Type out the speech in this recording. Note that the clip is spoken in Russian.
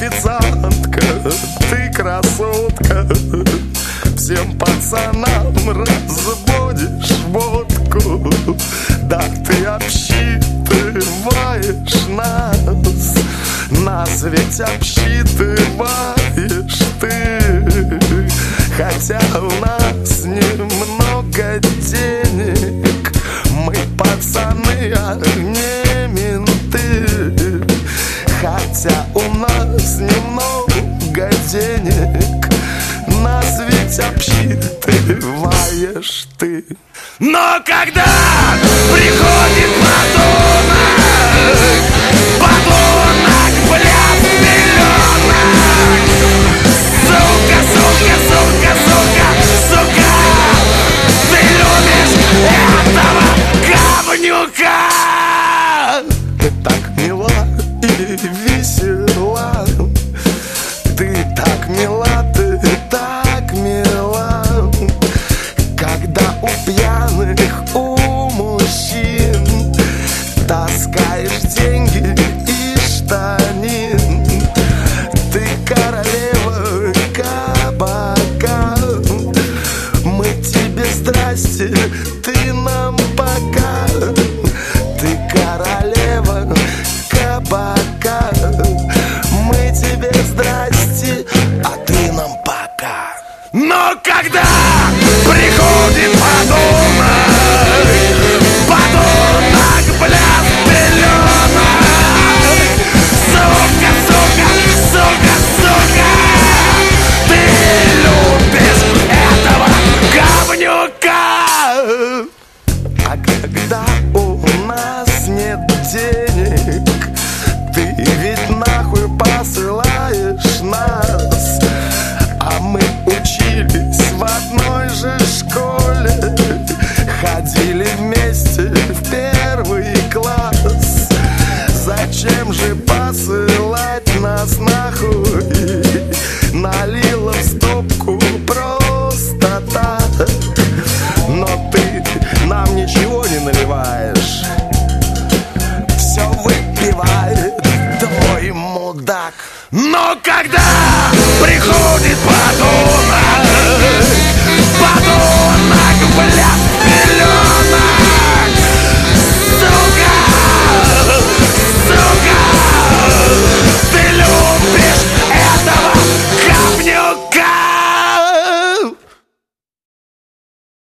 официантка, ты красотка. Всем пацанам разводишь водку. Да ты обсчитываешь нас. Нас ведь обсчитываешь ты. Хотя у нас немного денег, мы пацаны, а не менты. Хотя у нас немного денег, нас ведь обсчитываешь ты. Но когда приходит подонок, блядь, миллионок, сука, сука, сука, сука, сука, ты любишь этого говнюка. Ты так мила и весела, ты так мила, ты так мила. Когда у пьяных, у мужчин таскаешь деньги из штанин. Ты королева кабака, мы тебе здрасте, ты нам пока. Ты королева кабака, мы тебе здрасте, а ты нам пока. Но когда приходит подонок, блядь, миллионок, сука, сука, сука, сука, ты любишь этого говнюка. А когда у нас нет денег, ты ведь нахуй посылаешь нас. А мы учились в одной же школе, ходили вместе в первый класс. Зачем же посылать нас нахуй? Налила в стопку просто так. Но ты нам ничего не наливаешь, все выпивает твой мудак. Но когда приходит подонок,